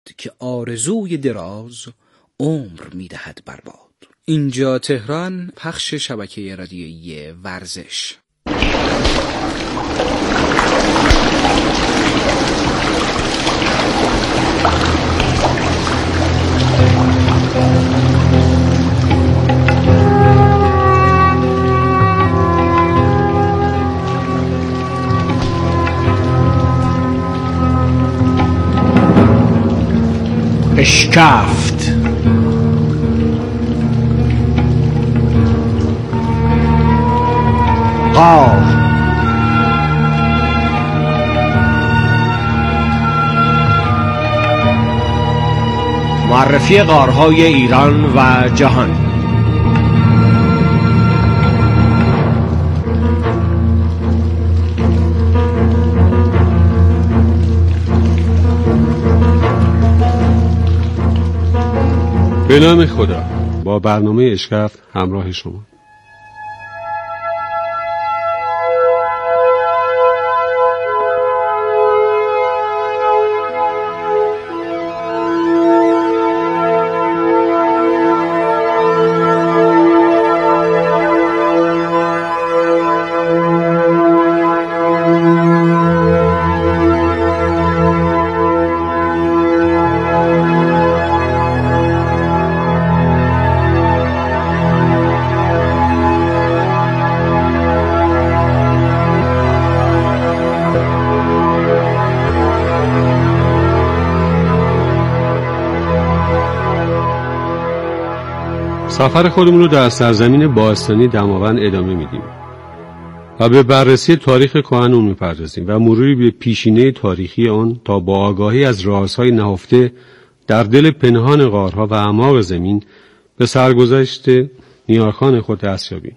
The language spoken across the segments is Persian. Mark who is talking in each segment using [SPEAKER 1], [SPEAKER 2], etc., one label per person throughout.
[SPEAKER 1] که آرزوی دراز عمر می‌دهد برباد. اینجا تهران، پخش شبکه رادیویی ورزش.
[SPEAKER 2] اشکفت غار معرفی غارهای ایران و جهان.
[SPEAKER 3] به نام خدا. با برنامه اشکفت همراه شما. سفر خودمون رو در سرزمین باستانی دماوند ادامه میدیم و به بررسی تاریخ کهن اون میپردازیم و مروری به پیشینه تاریخی آن تا با آگاهی از رازهای نهفته در دل پنهان غارها و اعماق زمین به سرگذشت نیارخان خود دست یابیم.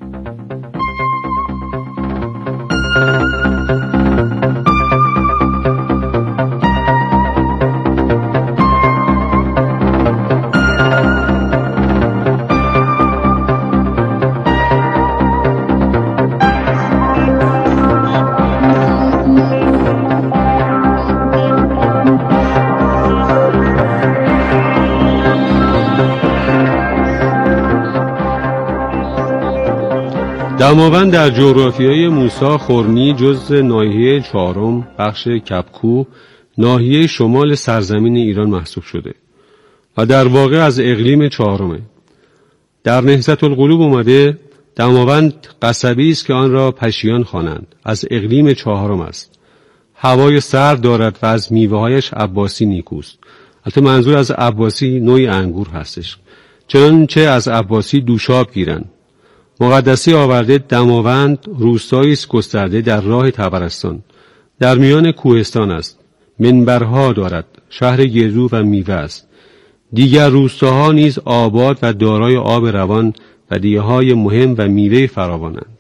[SPEAKER 3] دماوند در جغرافیای موسی خرمی جزء ناحیه چهارم بخش کبکو ناحیه شمال سرزمین ایران محسوب شده و در واقع از اقلیم چهارمه. در نهضت القلوب اومده دماوند قصبی است که آن را پشیان خوانند، از اقلیم چهارم است. هوای سرد دارد و از میوه‌هایش عباسی نیکوست. البته منظور از عباسی نوعی انگور هستش، چنانچه از عباسی دوشاب گیرند. مقدسی آورده دماوند روستایی است گسترده در راه طبرستان، در میان کوهستان است. منبرها دارد، شهر گردو و میوه است. دیگر روستاها نیز آباد و دارای آب روان و دیه‌های مهم و میوه فراوانند.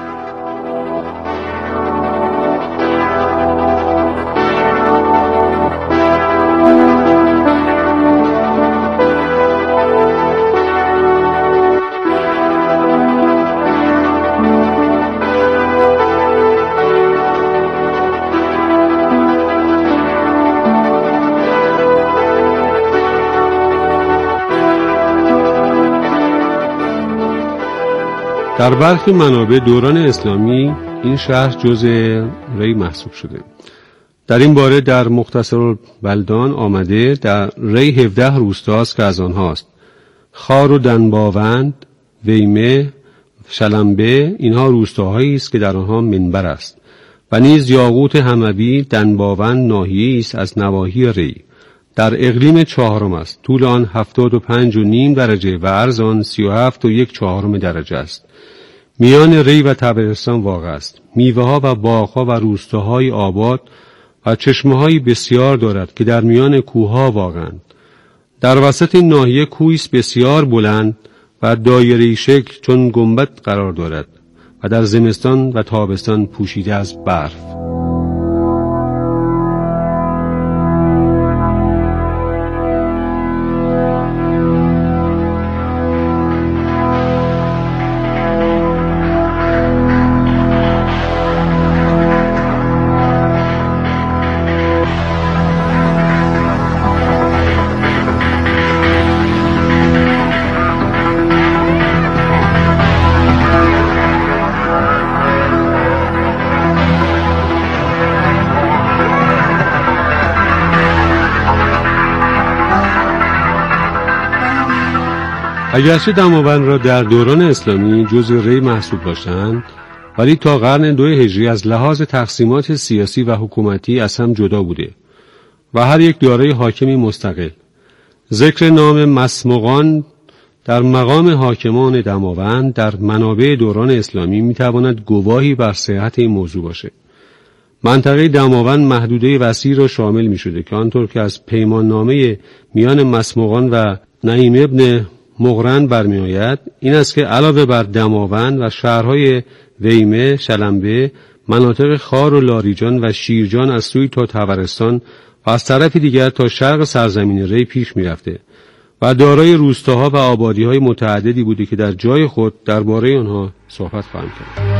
[SPEAKER 3] در برخی منابع دوران اسلامی این شهر جزء ری محسوب شده. در این باره در مختصر بلدان آمده در ری 17 روستاست که از آنهاست خار و دنباوند، ویمه، شلمبه. اینها روستاهایی است که در آنها منبر است و نیز یاقوت حموی دنباوند ناحیه‌ای است از نواحی ری. در اقلیم چهارم است. طول آن 75.5 درجه و عرض آن 37.1 درجه است. میان ری و طبرستان واقع است. میوه‌ها و باغ‌ها و روستاهای آباد و چشمه‌های بسیار دارد که در میان کوه‌ها واقع‌اند. در وسط این ناحیه کوهی است بسیار بلند و دایره‌ای شکل چون گنبد قرار دارد و در زمستان و تابستان پوشیده از برف. اگرچه دماوند را در دوران اسلامی جزء ری محسوب داشتند، ولی تا قرن 2 هجری از لحاظ تقسیمات سیاسی و حکومتی از هم جدا بوده و هر یک دارای حاکمی مستقل. ذکر نام مسمقان در مقام حاکمان دماوند در منابع دوران اسلامی میتواند گواهی بر صحت این موضوع باشه. منطقه دماوند محدوده وسیع را شامل میشده که آنطور که از پیمان نامه میان مسمقان و نعیم ابن مقرن برمی آید این است که علاوه بر دماوند و شهرهای ویمه، شلمبه، مناطق خار و لاریجان و شیرجان از سوی تا طبرستان و از طرف دیگر تا شرق سرزمین ری پیش می رفته و دارای روستاها و آبادی‌های متعددی بوده که در جای خود درباره آنها صحبت خواهم کرد.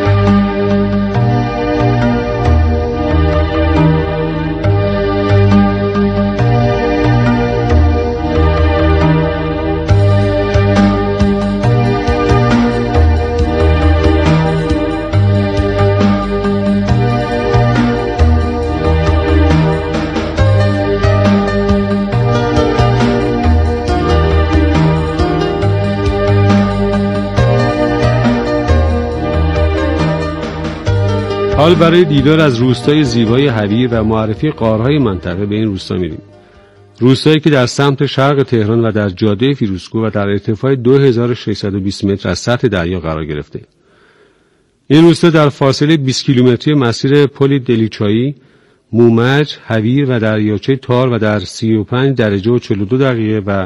[SPEAKER 3] حال برای دیدار از روستای زیبای حویر و معرفی غارهای منطقه به این روستا میریم. روستایی که در سمت شرق تهران و در جاده فیروزکوه و در ارتفاع 2620 متر از سطح دریا قرار گرفته. این روستا در فاصله 20 کیلومتری مسیر پل دلیچایی، مومج، حویر و دریاچه تار و در 35 درجه و 42 دقیقه و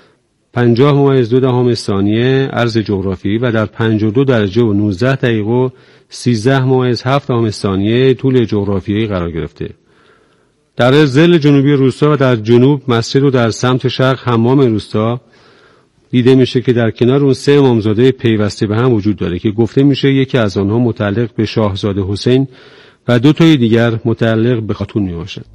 [SPEAKER 3] 50.2 ثانیه عرض جغرافیایی و در 52 درجه و 19 دقیقه و 13.7 ثانیه طول جغرافیایی قرار گرفته. در ضلع جنوبی روستا و در جنوب مسجد و در سمت شرق حمام روستا دیده میشه که در کنار اون 3 امامزاده پیوسته به هم وجود داره که گفته میشه یکی از آنها متعلق به شاهزاده حسین و 2 تای دیگر متعلق به خاتون میباشند.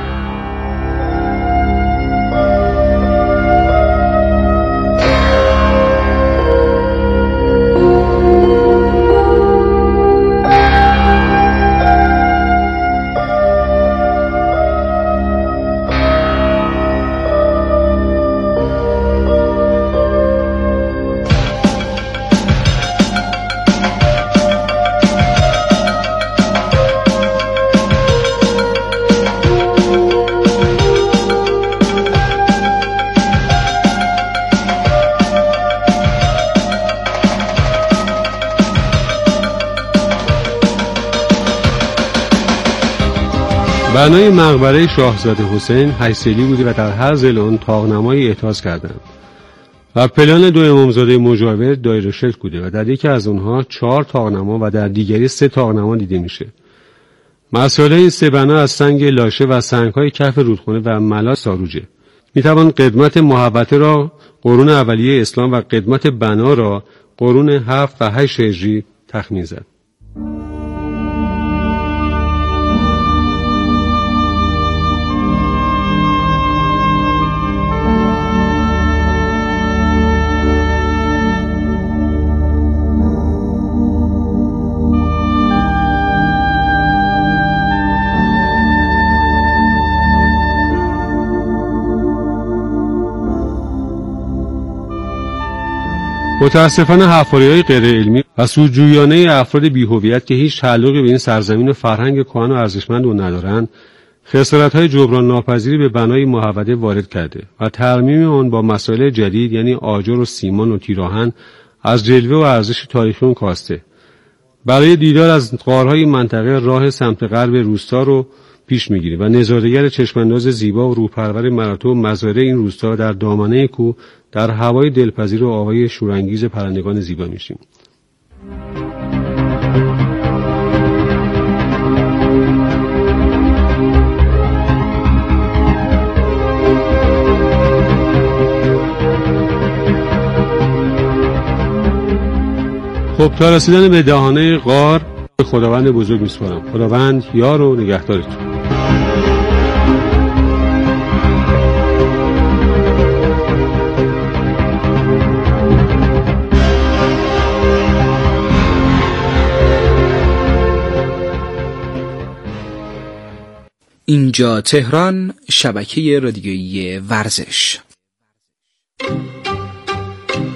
[SPEAKER 3] بنای مقبره شاهزاده حسین 8 سیلی بوده و در هر ضلع آن طاق‌نمایی احداث کردند و پلان 2 امامزاده مجاور دایره شکل بوده و در یکی از آنها 4 طاق‌نما و در دیگری 3 طاق‌نما دیده میشه. مساله این 3 بنا از سنگ لاشه و سنگ‌های کف رودخانه و ملا ساروجه. میتوان قدمت محوطه را قرون اولیه اسلام و قدمت بنا را قرون 7 و 8 هجری تخمین زد. متاسفانه حفاری‌های غیر علمی و سودجویانه افراد بی‌هویت که هیچ تعلقی به این سرزمین و فرهنگ کهن و ارزشمند رو ندارند، خسارت‌های جبران ناپذیری به بنای محوطه وارد کرده و ترمیم آن با مسائل جدید یعنی آجر و سیمان و تیراهن از جلوه و ارزش تاریخی اون کاسته. برای دیدار از غارهای منطقه راه سمت غرب روستا رو پیش میگیریم و نظاره‌گر چشمانداز زیبا و روح‌پرور مراتع و مزارع این روستا در دامنه کوه در هوای دلپذیر و آوای شورانگیز پرندگان زیبا میشیم. خب تا رسیدن به دهانه غار خداوند بزرگ میسپارم. خداوند یار و نگهدارتون.
[SPEAKER 1] اینجا تهران، شبکه رادیویی ورزش.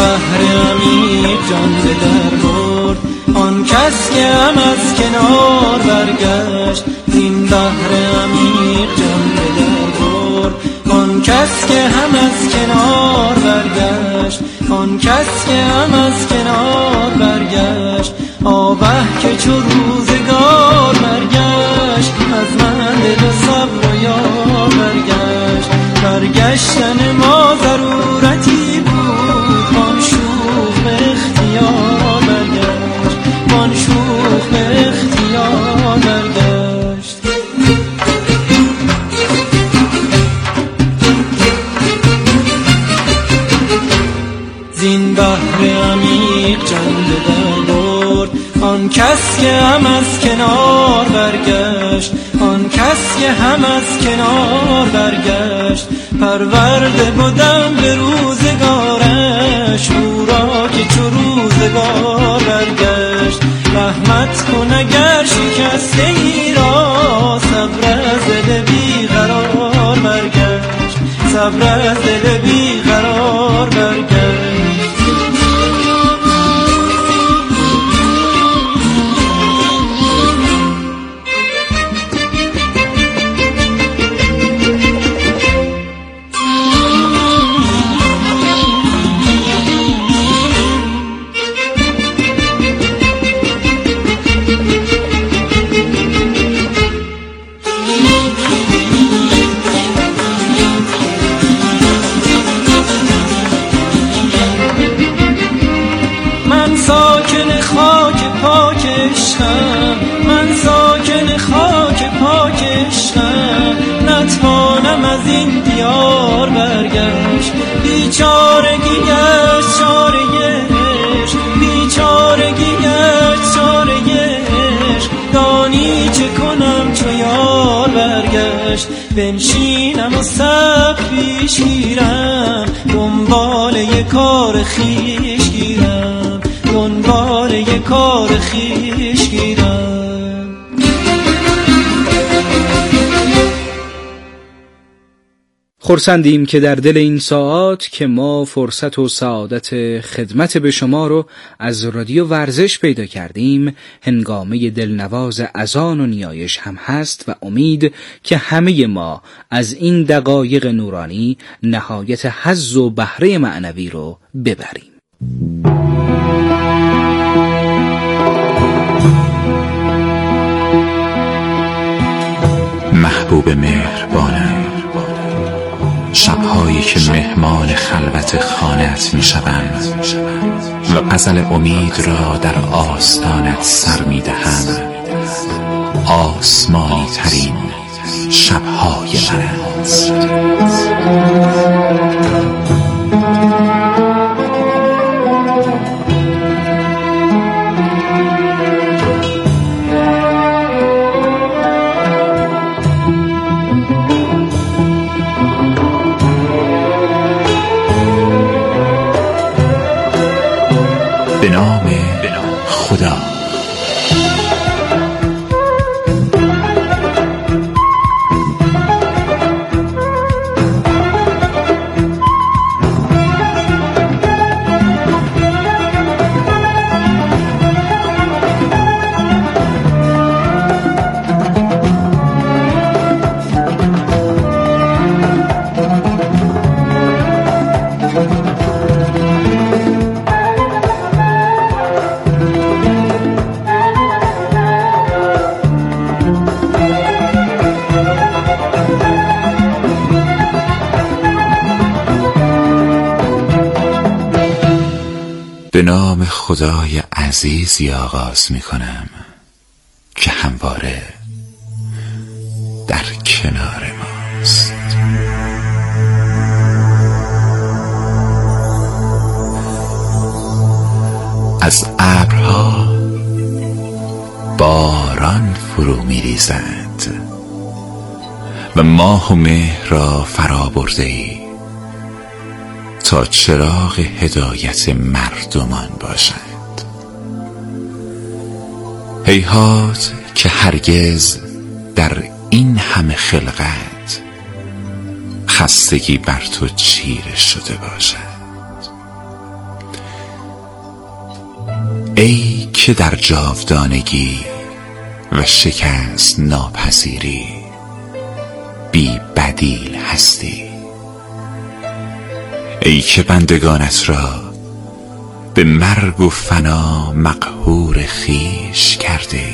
[SPEAKER 4] بحر عمیق جان به در برد. آن کس که هم از کنار برگشت، زین بحر عمیق جان به در برد. آن کس که هم از کنار برگشت، آن کس که هم از کنار برگشت. آوه که چو روزگار برگشت، از من دل و صبر و یار برگشت. برگشتن ما ضرورتی بود، وان شوخ به اختیار برگشت، وان شوخ به اختیار برگشت. زین بحر عمیق جان به در برد. آن کس که هم از کنار برگشت، آن کس که هم از کنار برگشت. پرورده بودم به روزگارش، او را که چو روزگار برگشت. رحمت کن اگر شکسته ای را، صبر از دل بیقرار برگشت، صبر از دل بیقرار برگشت. من ساکن خاک پاک عشقم، من ساکن خاک پاک عشقم. نتوانم از این دیار برگشت، بیچارگی گشت چاره عشق، بیچارگی گشت چاره عشق. دانی چه کنم چو یار برگشت، بنشینم و صبر پیش گیرم. دنبال یک کار خویش گیرم، دنبال یک کار خویش گیرم.
[SPEAKER 1] خرسندیم که در دل این ساعات که ما فرصت و سعادت خدمت به شما رو از رادیو ورزش پیدا کردیم، هنگامه دلنواز اذان و نیایش هم هست و امید که همه ما از این دقایق نورانی نهایت حظ و بهره معنوی رو ببریم.
[SPEAKER 5] محبوب مهربانم، شبهایی که مهمان خلوت خانت می شوند و غزل امید را در آستانت سر می دهم. آسمانی ترین شبهای من است. به نام خدا. به نام خدای عزیزی آغاز می کنم که همواره در کنار ماست. از ابرها باران فرو می ریزد و ماه و مه را فرا برده ای تا چراغ هدایت مردمان باشد. هیهات که هرگز در این همه خلقت خستگی بر تو چیره شده باشد. ای که در جاودانگی و شکست ناپذیری بی بدیل هستی، ای که بندگانت را به مرگ و فنا مقهور خویش کردی.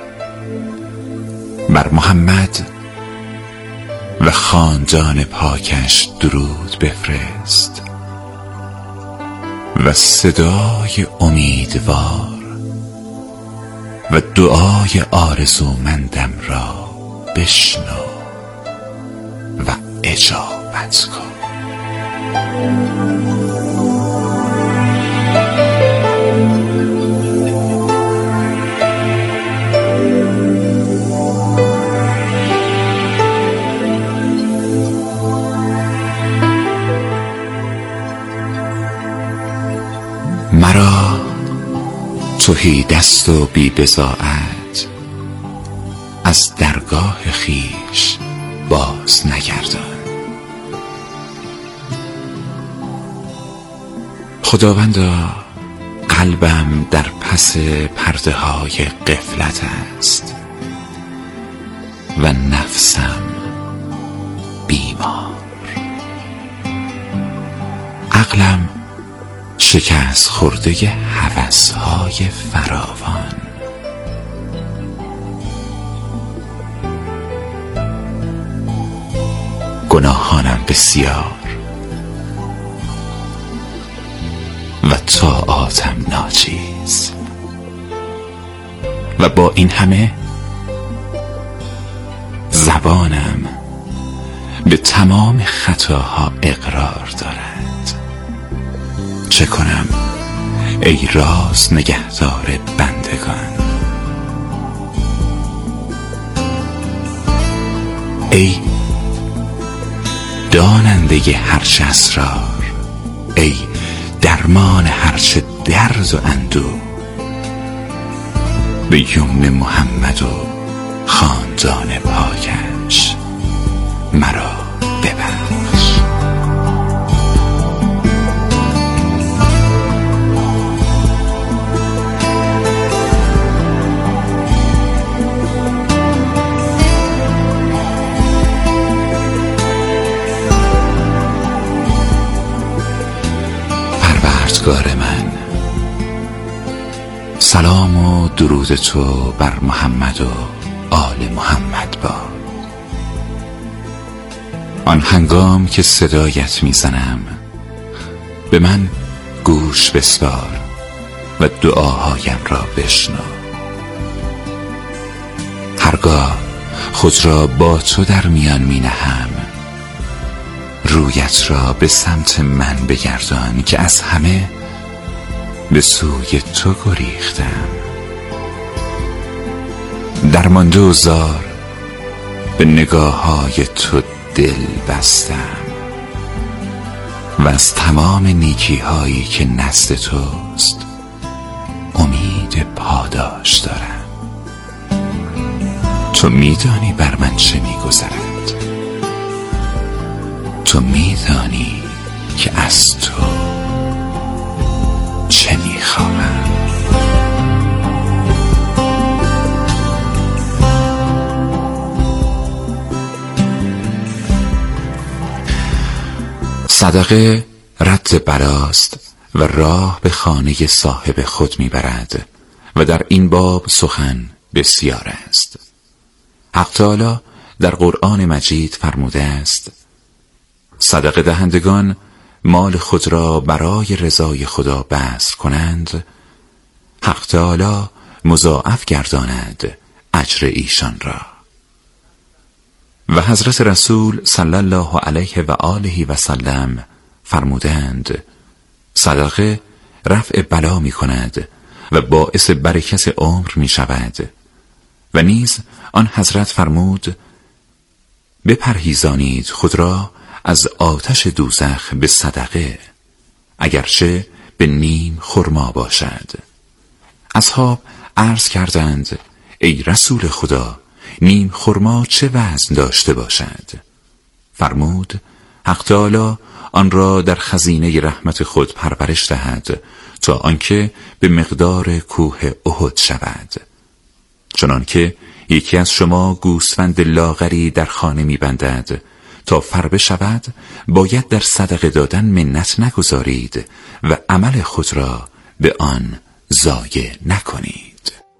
[SPEAKER 5] بر محمد و خاندان پاکش درود بفرست و صدای امیدوار و دعای آرزومندم را بشنو و اجابت کن. مرا تهی دست و بی بضاعت از درگاه خویش باز نگردان. خداوندا، قلبم در پس پرده های غفلت است و نفسم بیمار. عقلم شکست خورده هوس‌های فراوان. گناهانم بسیار و طاعاتم ناچیز، و با این همه زبانم به تمام خطاها اقرار دارد. چه کنم ای راز نگهدار بندگان؟ ای داننده هرچه اسرار، ای درمان هرچه درد و اندوه، به یمن محمد و خاندان پاکش مرا ببخش. پروردگار من، سلام و درود تو بر محمد و آل محمد باد. آن هنگام که صدایت میزنم به من گوش بسپار و دعاهایم را بشنو. هرگاه خود را با تو در میان می نهم، رویت را به سمت من بگردان که از همه به سوی تو گریختم. درمانده و زار به نگاه‌های تو دل بستم و از تمام نیکی‌هایی که نزد توست امید پاداش دارم. تو می‌دانی بر من چه می‌گذرد، تو می‌دانی که از تو چه می‌خواهم. صدقه رد بلاست و راه به خانه صاحب خود میبرد و در این باب سخن بسیار است. حق تعالی در قرآن مجید فرموده است: صدقه دهندگان مال خود را برای رضای خدا بذل کنند، حق تعالی مضاعف گرداند اجر ایشان را. و حضرت رسول صلی الله علیه و آله و سلم فرمودند: صدقه رفع بلا می کند و باعث برکت عمر می شود. و نیز آن حضرت فرمود: بپرهیزانید خود را از آتش دوزخ به صدقه، اگرچه به نیم خرما باشد. اصحاب عرض کردند: ای رسول خدا، نیم خرما چه وزن داشته باشد؟ فرمود: حق تعالی آن را در خزینه رحمت خود پرورش دهد تا آنکه به مقدار کوه احد شود. چنانکه یکی از شما گوسفند لاغری در خانه می‌بندد تا فربه شود، باید در صدقه دادن منت نگذارید و عمل خود را به آن ضایع نکنید.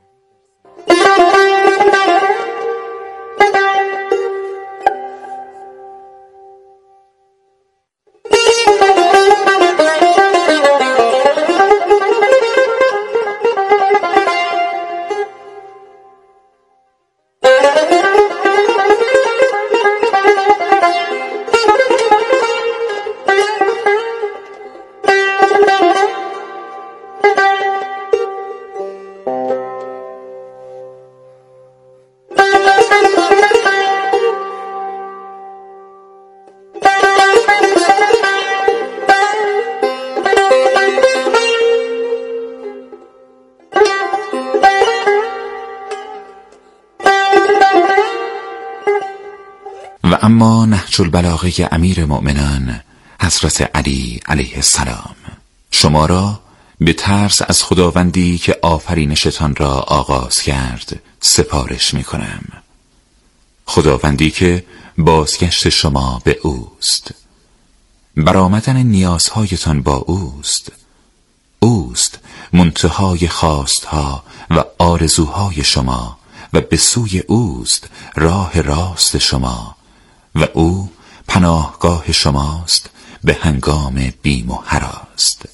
[SPEAKER 5] و اما نهج البلاغه امیر مؤمنان حضرت علی علیه السلام شما را به ترس از خداوندی که آفرینشتان را آغاز کرد سپارش می کنم. خداوندی که بازگشت شما به اوست، برآمدن نیازهایتان با اوست منتهای خواستها و آرزوهای شما و به سوی اوست راه راست شما و او پناهگاه شماست به هنگام بیم و هراست.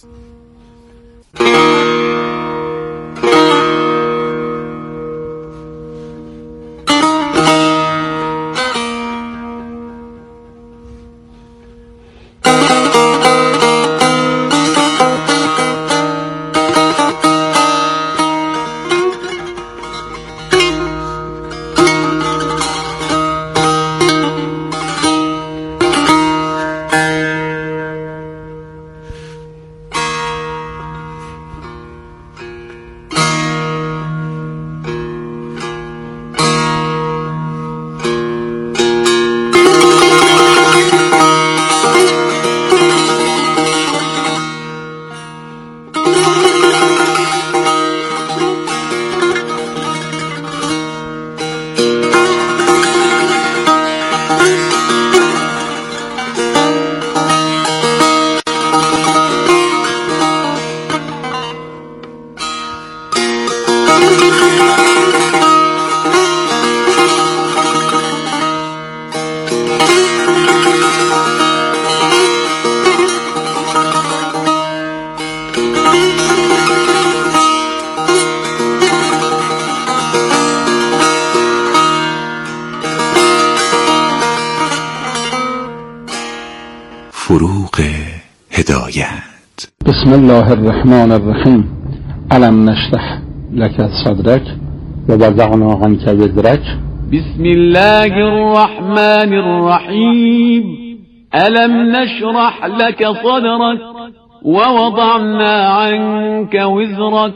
[SPEAKER 5] فروغ هدایت.
[SPEAKER 6] بسم الله الرحمن الرحیم. الم نشرح لك صدرك ووضعنا عنك وزرك.
[SPEAKER 7] بسم الله الرحمن الرحیم. الم نشرح لك صدرك ووضعنا عنك وزرك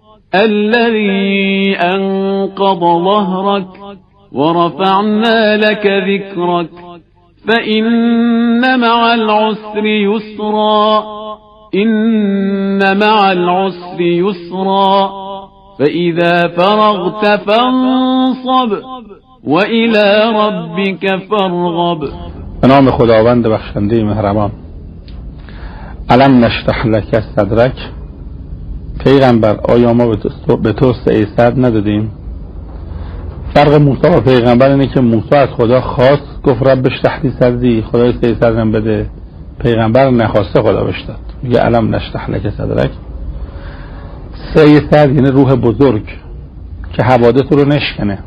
[SPEAKER 7] الذي أنقض ظهرك ورفعنا لك ذكرك فإن مع العسر يسرا إن مع العسر يسرا فإذا فرغت فانصب وإلى ربك فارغب.
[SPEAKER 6] به نام خداوند بخشنده مهربان. الم نشرح لك صدرک. پیغمبر آیا ما به تو سعی صدر ندادیم؟ فرق موسی و پیغمبر اینه که موسی از خدا خواست، گفت رب اشرح لی صدری، خدای سعی صدرم بده. پیغمبر نخواسته، خدا بهش داد. میگه الم نشرح لك صدرک. سعی صدر یعنی روح بزرگ که حوادث رو نشکنه.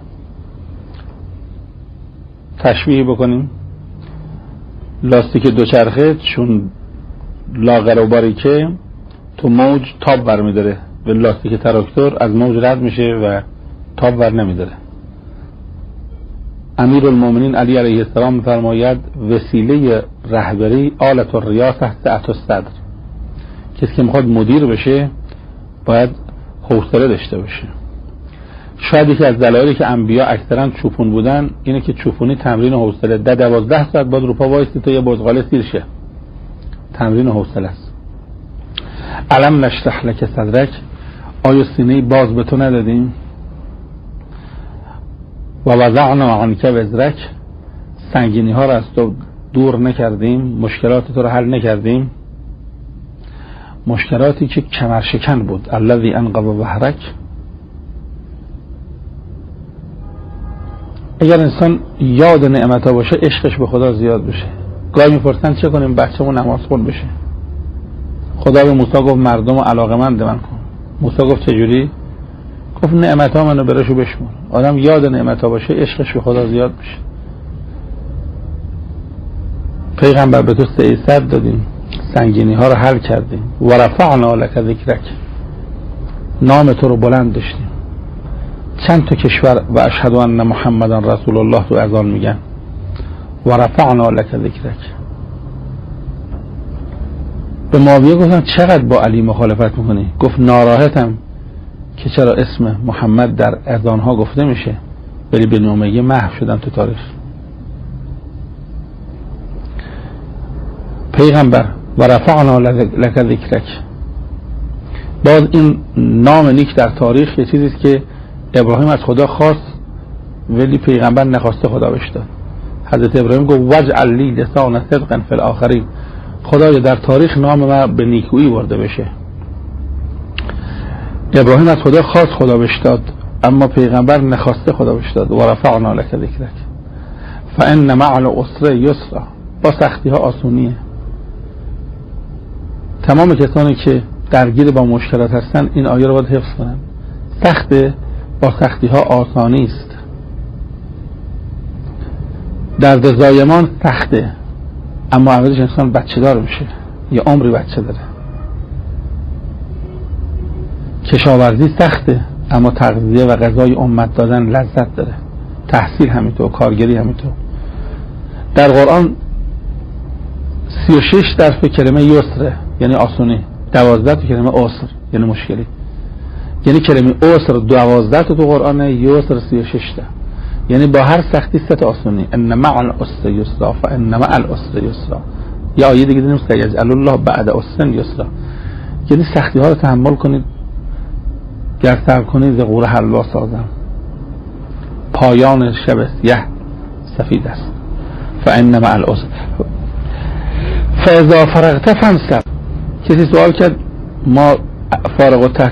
[SPEAKER 6] تشبیه بکنیم، لاستیک دوچرخه چون لاغر و باریکه تو موج تاب بر میداره و لاستیک تراکتور از موج رد میشه و تاب بر نمیداره. امیر المومنین علی علیه السلام فرماید وسیله رهبری آلت الریاسه سعت الصدر. کسی که میخواد مدیر بشه باید حوصله داشته باشه. شاید یکی از دلایلی که انبیا اکثرا چوپون بودن اینه که چوپونی تمرین حوصله. 12 ساعت باید رو پا وایسی تا یه بزغاله سیر شه. تمرین حوصله است. علم نشرح لک صدرک، آیا سینه باز به تو ندادیم؟ و وضعنا عنک وزرک، سنگینی ها را از تو دور نکردیم، مشکلات تو را حل نکردیم. مشکلاتی که کمرشکن بود. الذی انقض ظهرک. اگر انسان یاد نعمت ها باشه عشقش به خدا زیاد بشه. گاهی میپرسن چه کنیم بچه‌مون نماز خون بشه. خدا به موسی گفت مردم رو علاقه‌مند من کن. موسی گفت چجوری؟ گفت نعمت ها منو براشو بشمون. آدم یاد نعمت ها باشه عشقش به خدا زیاد بشه. پیغمبر به تو 300 دادیم، سنگینی ها رو حل کردیم. و رفعنا لک ذکرک، نام تو رو بلند داشتیم. چند تا کشور و اشهد ان محمدا رسول الله تو اذان میگن و رفعنا لک ذکرک. به معاویه گفتن چقدر با علی مخالفت میکنی؟ گفت ناراحتم که چرا اسم محمد در اذان ها گفته میشه ولی بنی امیه محو شدن تو تاریخ. پیغمبر و رفعنا لک ذکرک، باز این نام نیک در تاریخ یه چیزیست که ابراهیم از خدا خواست ولی پیغمبر نخواسته خدا بهش داد. حضرت ابراهیم گفت واجعل لی لسان صدق فی الاخرین، خدایا در تاریخ نام من به نیکویی برده بشه. ابراهیم از خدا خواست خدا بهش داد اما پیغمبر نخواسته خدا بهش داد. و رفعنا لک ذکرک فان مع العسر یسرا، با سختی ها آسونیه. تمام کسانی که درگیر با مشکلات هستن این آیه رو باید حفظ کنن. سخته، با سختی ها آسانی است. درد زایمان سخته اما عوضش انسان بچه دار میشه، یه عمری بچه داره. کشاورزی سخته اما تغذیه و غذای امت دادن لذت داره. تحصیل همینطور، کارگری همینطور. در قرآن 36 درس کلمه یسره یعنی آسونی، 12 تا کلمه عسر یعنی مشکلی. یعنی کلمه عسر 12 تا تو قرآنه، یسر 36 تا، یعنی با هر سختی 3 تا آسونی. ان مع العسر یسرا فان مع العسر یسرا. یا آیه دیگه داریم سیجعل الله بعد عسر یسرا، یعنی سختی ها رو تحمل کنید، گر صبر کنید ز غوره حلوا سازم، پایان شب سیه سفید است. فان مع العسر فاذا فرغت فانصب. کسی سوال کرد ما فارغ التحصیل